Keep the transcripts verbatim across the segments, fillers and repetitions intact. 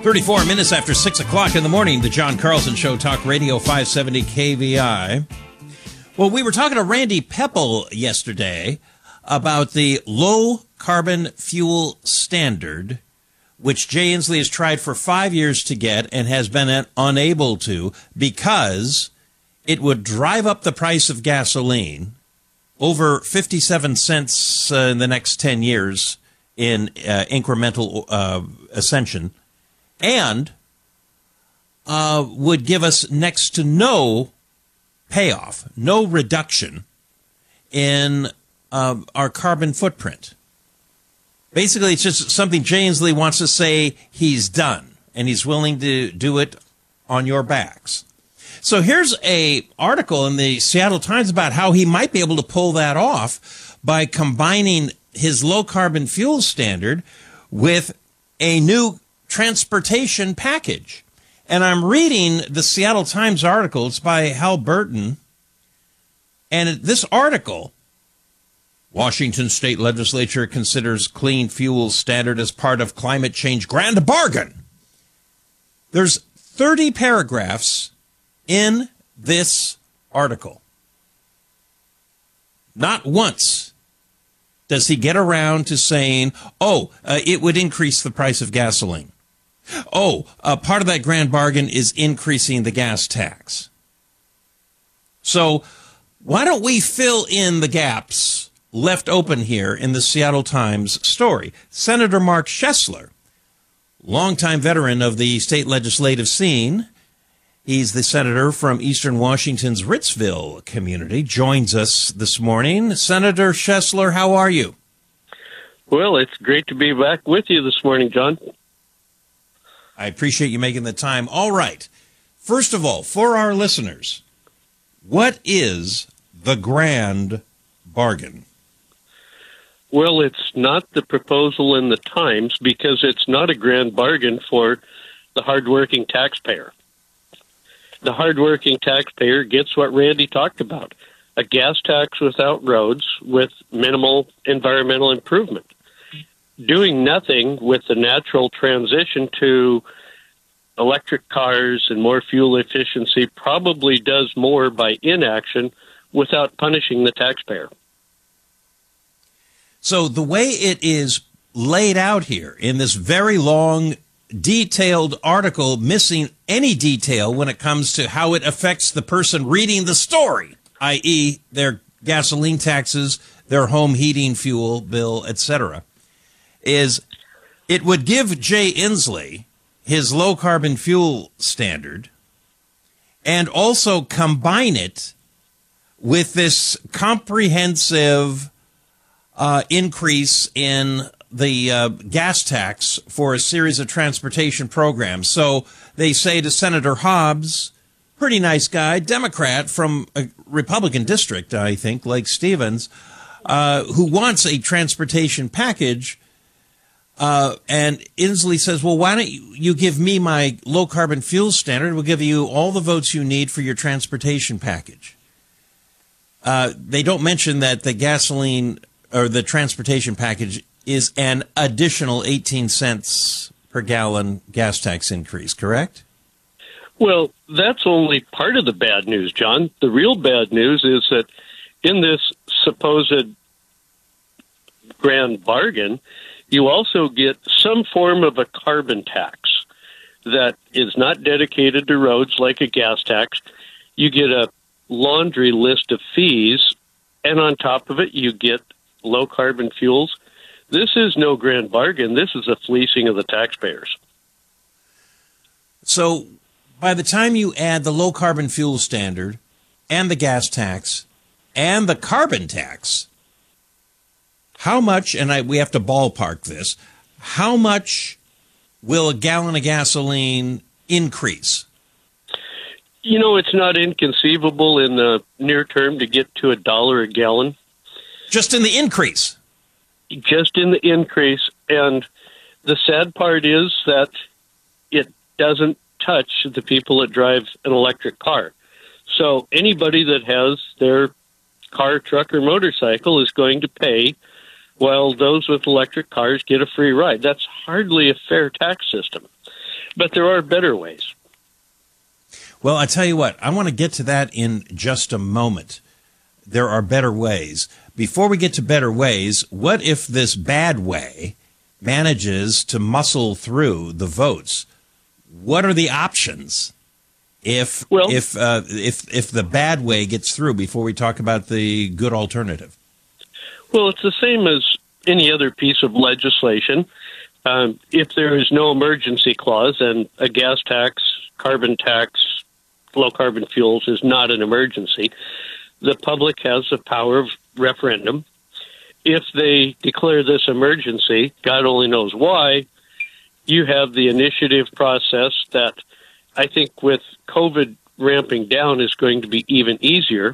thirty-four minutes after six o'clock in the morning, the John Carlson Show, Talk Radio five seventy K V I. Well, we were talking to Randy Pepple yesterday about the low-carbon fuel standard, which Jay Inslee has tried for five years to get and has been unable to because it would drive up the price of gasoline over fifty-seven cents uh, in the next ten years in uh, incremental uh, ascension, and uh, would give us next to no payoff, no reduction in uh, our carbon footprint. Basically, it's just something Jay Inslee wants to say he's done, and he's willing to do it on your backs. So here's a article in the Seattle Times about how he might be able to pull that off by combining his low-carbon fuel standard with a new transportation package. And I'm reading the Seattle Times article. It's by Hal Burton. And this article, Washington State Legislature considers clean fuel standard as part of climate change grand bargain. There's thirty paragraphs in this article. Not once does he get around to saying, oh, uh, it would increase the price of gasoline. Oh, uh, part of that grand bargain is increasing the gas tax. So why don't we fill in the gaps left open here in the Seattle Times story? Senator Mark Schessler, longtime veteran of the state legislative scene, he's the senator from Eastern Washington's Ritzville community, joins us this morning. Senator Schessler, how are you? Well, it's great to be back with you this morning, John. I appreciate you making the time. All right. First of all, for our listeners, what is the grand bargain? Well, it's not the proposal in the Times because it's not a grand bargain for the hardworking taxpayer. The hardworking taxpayer gets what Randy talked about, a gas tax without roads with minimal environmental improvement. Doing nothing with the natural transition to electric cars and more fuel efficiency probably does more by inaction without punishing the taxpayer. So the way it is laid out here in this very long, detailed article, missing any detail when it comes to how it affects the person reading the story, that is their gasoline taxes, their home heating fuel bill, et cetera, is it would give Jay Inslee his low-carbon fuel standard and also combine it with this comprehensive uh, increase in the uh, gas tax for a series of transportation programs. So they say to Senator Hobbs, pretty nice guy, Democrat from a Republican district, I think, like Stevens, uh, who wants a transportation package. Uh, and Inslee says, well, why don't you, you give me my low-carbon fuel standard? We'll give you all the votes you need for your transportation package. Uh, they don't mention that the gasoline or the transportation package is an additional eighteen cents per gallon gas tax increase, correct? Well, that's only part of the bad news, John. The real bad news is that in this supposed grand bargain, you also get some form of a carbon tax that is not dedicated to roads like a gas tax. You get a laundry list of fees, and on top of it, you get low-carbon fuels. This is no grand bargain. This is a fleecing of the taxpayers. So by the time you add the low-carbon fuel standard and the gas tax and the carbon tax, how much, and I, we have to ballpark this, how much will a gallon of gasoline increase? You know, it's not inconceivable in the near term to get to a dollar a gallon. Just in the increase? Just in the increase. And the sad part is that it doesn't touch the people that drive an electric car. So anybody that has their car, truck, or motorcycle is going to pay, while those with electric cars get a free ride. That's hardly a fair tax system. But there are better ways. Well, I tell you what, I want to get to that in just a moment. There are better ways. Before we get to better ways, what if this bad way manages to muscle through the votes? What are the options if well, if uh, if if the bad way gets through before we talk about the good alternative? Well, it's the same as any other piece of legislation. Um, if there is no emergency clause and a gas tax, carbon tax, low carbon fuels is not an emergency, the public has the power of referendum. If they declare this emergency, God only knows why, you have the initiative process that I think with COVID ramping down is going to be even easier.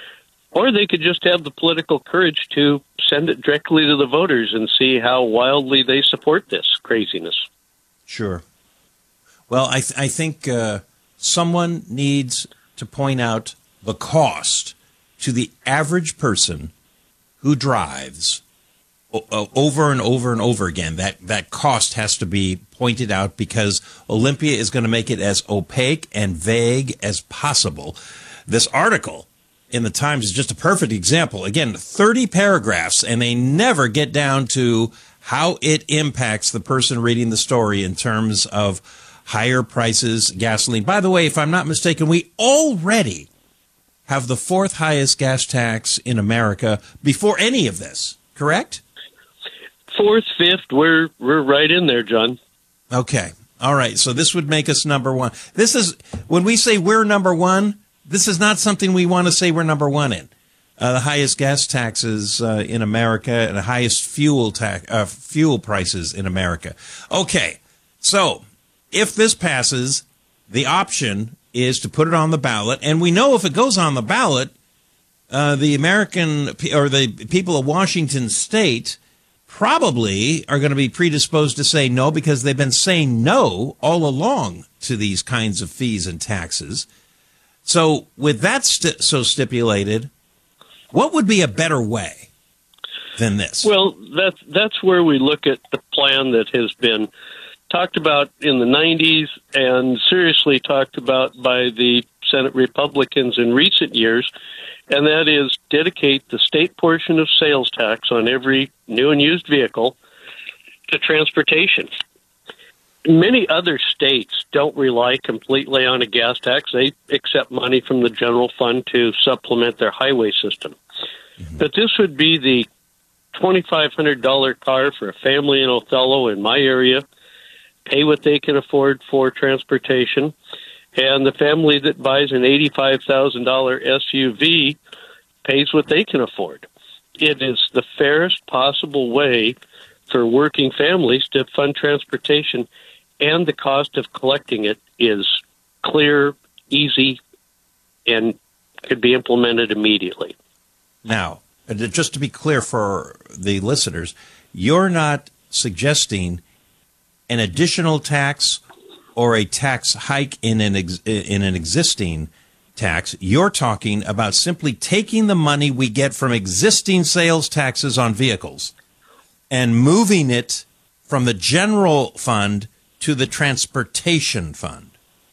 Or they could just have the political courage to send it directly to the voters and see how wildly they support this craziness. Sure. Well, I, th- I think uh, someone needs to point out the cost to the average person who drives o- over and over and over again. That that cost has to be pointed out because Olympia is going to make it as opaque and vague as possible. This article in the Times is just a perfect example. Again, thirty paragraphs, and they never get down to how it impacts the person reading the story in terms of higher prices, gasoline. By the way, if I'm not mistaken, we already have the fourth highest gas tax in America before any of this, correct? Fourth, fifth, we're we're right in there, John. Okay. All right. So this would make us number one. This is, when we say we're number one, this is not something we want to say we're number one in. Uh, the highest gas taxes uh, in America and the highest fuel tax, uh, fuel prices in America. Okay. So if this passes, the option is to put it on the ballot. And we know if it goes on the ballot, uh, the American or the people of Washington State probably are going to be predisposed to say no because they've been saying no all along to these kinds of fees and taxes. So with that st- so stipulated, what would be a better way than this? Well, that's, that's where we look at the plan that has been talked about in the nineties and seriously talked about by the Senate Republicans in recent years, and that is dedicate the state portion of sales tax on every new and used vehicle to transportation. Many other states don't rely completely on a gas tax. They accept money from the general fund to supplement their highway system. Mm-hmm. But this would be the twenty-five hundred dollars car for a family in Othello in my area, pay what they can afford for transportation, and the family that buys an eighty-five thousand dollars S U V pays what they can afford. It is the fairest possible way for working families to fund transportation, and the cost of collecting it is clear, easy, and could be implemented immediately. Now, just to be clear for the listeners, you're not suggesting an additional tax or a tax hike in an ex- in an existing tax. You're talking about simply taking the money we get from existing sales taxes on vehicles and moving it from the general fund to the transportation fund.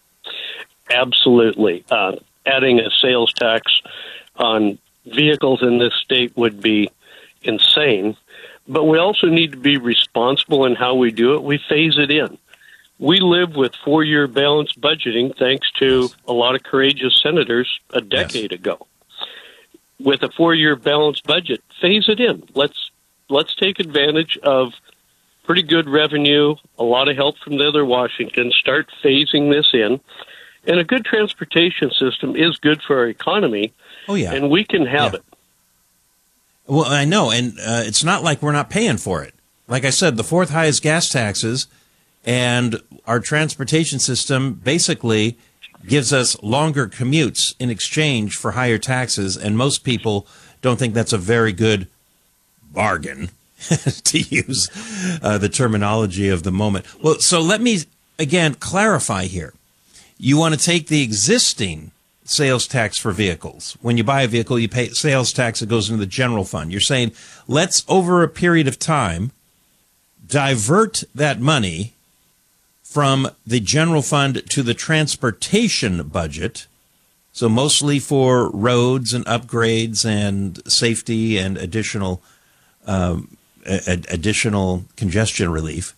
Absolutely. Uh, adding a sales tax on vehicles in this state would be insane. But we also need to be responsible in how we do it. We phase it in. We live with four-year balanced budgeting thanks to a lot of courageous senators a decade yes. ago. With a four-year balanced budget, phase it in. Let's let's take advantage of pretty good revenue, a lot of help from the other Washington, start phasing this in. And a good transportation system is good for our economy, oh, yeah. and we can have yeah. it. Well, I know, and uh, it's not like we're not paying for it. Like I said, the fourth highest gas taxes, and our transportation system basically gives us longer commutes in exchange for higher taxes, and most people don't think that's a very good bargain, to use uh, the terminology of the moment. Well, so let me, again, clarify here. You want to take the existing sales tax for vehicles. When you buy a vehicle, you pay sales tax that goes into the general fund. You're saying, let's, over a period of time, divert that money from the general fund to the transportation budget, so mostly for roads and upgrades and safety and additional um, a- additional congestion relief.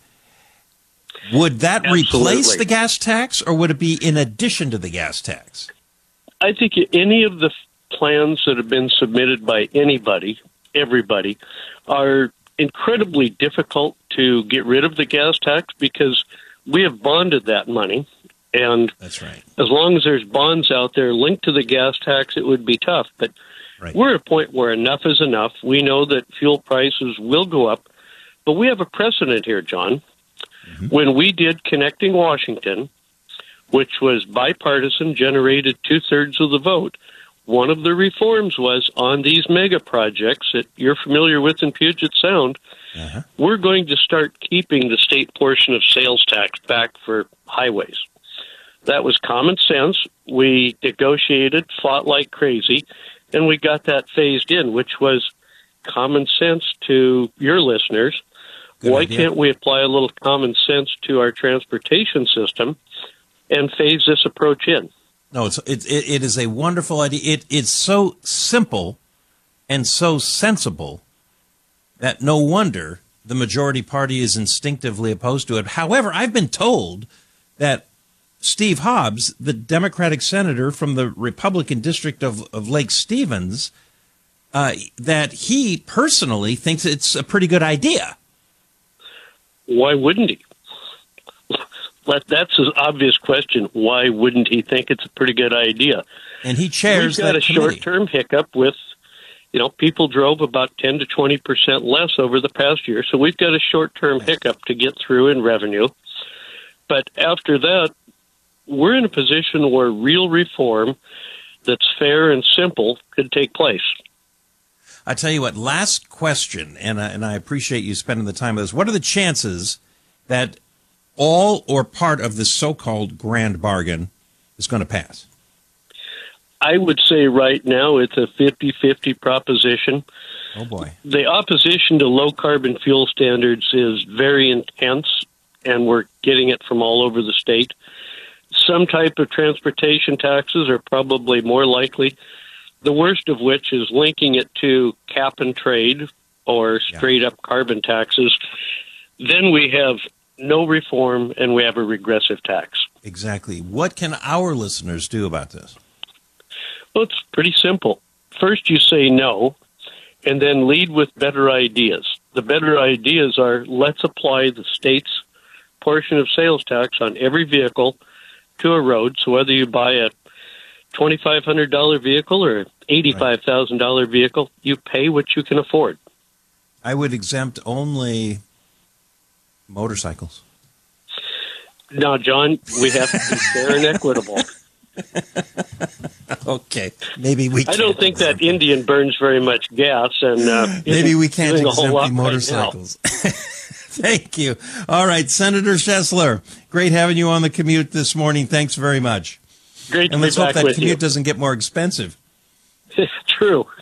Would that Absolutely. replace the gas tax, or would it be in addition to the gas tax? I think any of the plans that have been submitted by anybody, everybody, are incredibly difficult to get rid of the gas tax because we have bonded that money. And That's right. as long as there's bonds out there linked to the gas tax, it would be tough. But Right. we're at a point where enough is enough. We know that fuel prices will go up, but we have a precedent here, John. Mm-hmm. When we did Connecting Washington, which was bipartisan, generated two-thirds of the vote, one of the reforms was on these mega projects that you're familiar with in Puget Sound, uh-huh. we're going to start keeping the state portion of sales tax back for highways. That was common sense. We negotiated, fought like crazy, and we got that phased in, which was common sense to your listeners. Good Why idea. Can't we apply a little common sense to our transportation system and phase this approach in? No, it's it, it, it is a wonderful idea. It it's so simple and so sensible that no wonder the majority party is instinctively opposed to it. However, I've been told that Steve Hobbs, the Democratic senator from the Republican district of, of Lake Stevens, uh, that he personally thinks it's a pretty good idea. Why wouldn't he? That's an obvious question. Why wouldn't he think it's a pretty good idea? And he chairs We've got that a short-term hiccup with, you know, people drove about ten to twenty percent less over the past year, so we've got a short-term hiccup to get through in revenue. But after that, we're in a position where real reform that's fair and simple could take place. I tell you what, last question, and I, and I appreciate you spending the time with us. What are the chances that all or part of this so-called grand bargain is going to pass? I would say right now it's a fifty-fifty proposition. Oh, boy. The opposition to low-carbon fuel standards is very intense, and we're getting it from all over the state. Some type of transportation taxes are probably more likely, the worst of which is linking it to cap and trade or straight-up yeah. carbon taxes. Then we have no reform, and we have a regressive tax. Exactly. What can our listeners do about this? Well, it's pretty simple. First, you say no, and then lead with better ideas. The better ideas are, let's apply the state's portion of sales tax on every vehicle to a road. So whether you buy a twenty-five hundred dollars vehicle or an eighty-five thousand dollars right. vehicle, you pay what you can afford. I would exempt only motorcycles. Now, John, we have to be fair and equitable. Okay, maybe we can't. I don't think that Indian burns very much gas, and uh, maybe we can't exempt the motorcycles. Right Thank you. All right, Senator Shesler, great having you on the commute this morning. Thanks very much. Great to and be let's back hope that with commute you. doesn't get more expensive. True.